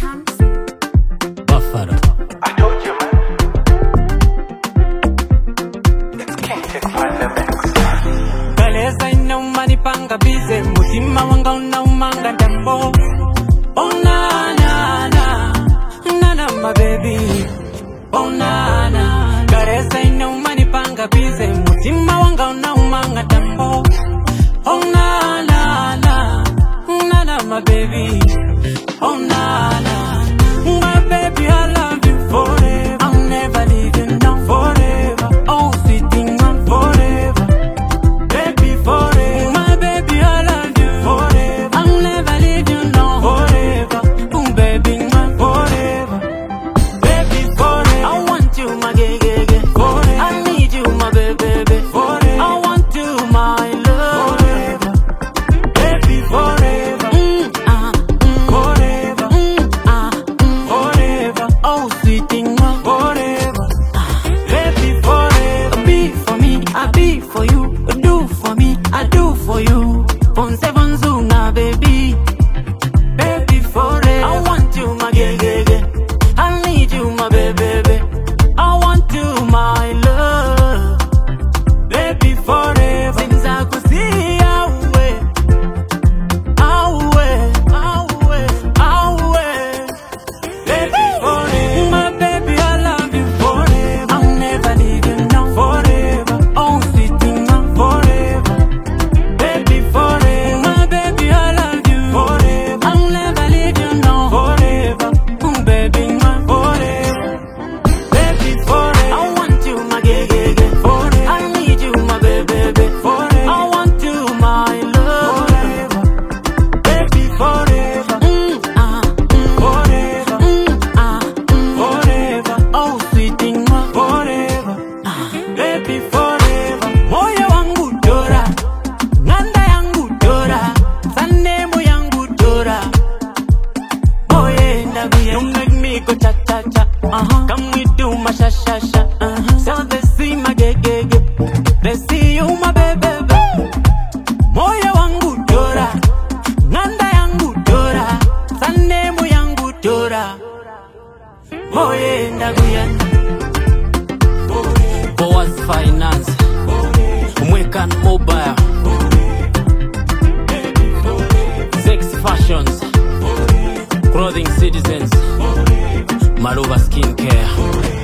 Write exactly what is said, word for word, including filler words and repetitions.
Buffalo. I told you, man. It's King Tech Pandemics. Kaleza ina umani panga bize, mutima wanga una umanga dambo. Oh na na na, na na my baby. Oh na na. Kaleza ina umani panga bize, mutima wanga una umanga dambo. Oh na na na, na na my baby. Oh na na, my baby I love you forever. I'll never leave you now forever. Oh sweet thing I'm forever. Baby forever, my baby I love you forever. I'll never leave you now forever. Oh baby my forever. Baby forever, I want you my gay gay gay forever. I need you my baby baby forever. I want you my love forever. Baby forever, mm, ah, mm, forever, mm, ah, mm, forever. Oh sweet thing my forever. Baby forever, be for me, I be for you. Do for me, I do for you. Phone seven Zuna, baby. Baby forever, I want you, my gay, gay, gay. I need you, my baby, baby. I want you, my love. Baby forever, since I could see our way, our way, our way, our way. Baby forever, my baby, I love you forever. I'll never leave you now forever. Oh sweet thing, I'm forever. Baby forever, my baby, I love you forever. I'll never leave you now forever. Mm, baby, my forever. Baby forever, I want you, my gay, gay, gay forever. I need you, my baby, baby forever. I want you, my love forever. Baby forever, mm, ah, mm, forever, mm, ah, mm, forever. Oh sweet thing, my forever. Ah, baby forever, moyo wangu dora, nganda yangu dora, sanemu yangu dora. Oh yeah, nabi, you make me go cha cha cha. Uh-huh. Come we do my sha sha sha. Uh-huh. So they see my gay gay gay. They see you my baby baby. Moyo wangu dora, nganda yangu dora, sanemu yangu dora. Oh yeah, nabi. Boaz Finance. Mwekan Mobile. Zex Fashions. Clothing Citizens. Maluva Skincare.